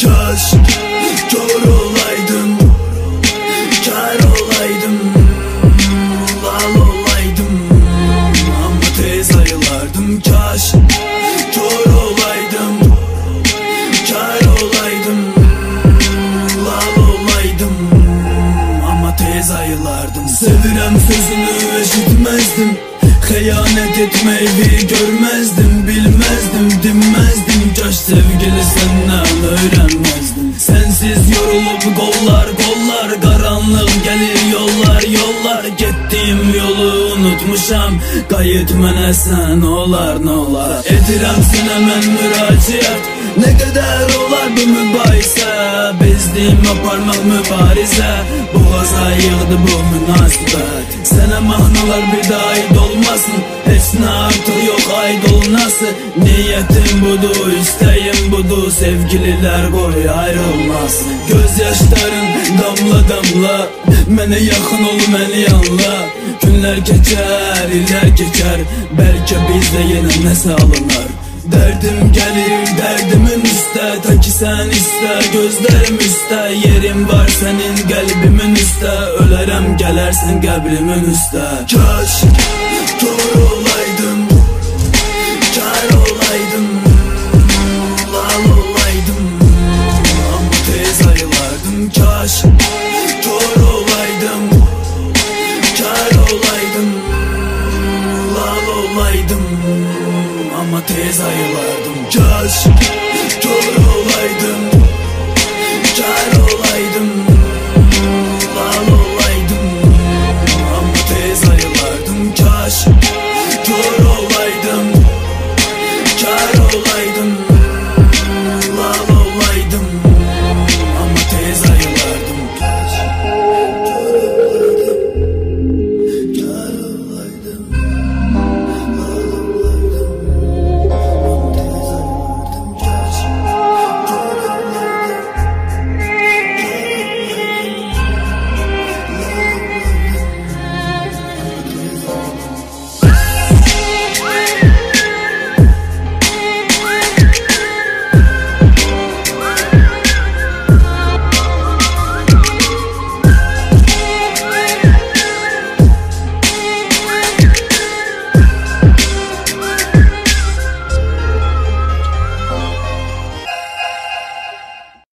Kaş kör olaydım, kör olaydım, lal olaydım, ama tez ayılardım. Kaş kör olaydım, kör olaydım, lal olaydım, ama tez ayılardım. Sevirem sözünü eşitmezdim, xəyanət etmeyi görmezdim, bilmezdim, dinmezdim. Kaş sevgili senden öğrenmezdim. Sensiz yorulup kollar kollar, karanlık gelir yollar yollar. Gittiğim yolu unutmuşam, qayıt mənə sən olar ne olar. Edirəm sənə mən müraciət, ne kadar olar bu mübahisə. Bezdim aparmaq mübarizə, boğaza yığdı bu münasibət. Sənə mahnalar bir daha aid olmasın, heç nə artıq yox aid olunası. Niyetim budur, isteğim budur, sevgililer koy ayrılmasın. Gözyaşların damla damla, mənə yaxın ol, məni anla. Günler geçer, iller geçer, belki bizde yine nəsə alınır. Derdim gelir derdimin üstə, ta ki sen iste, gözlerim üstə. Yerim var senin kalbimin üstə, ölərəm gələrsən qəbrimin üstə. Kaş kör olaydım, kör olaydım, lal olaydım, ama tez ayılardım. Kaş kör olaydım, kör olaydım, lal olaydım, ama tez ayılardım. Kaş kör olaydım, kör olaydım,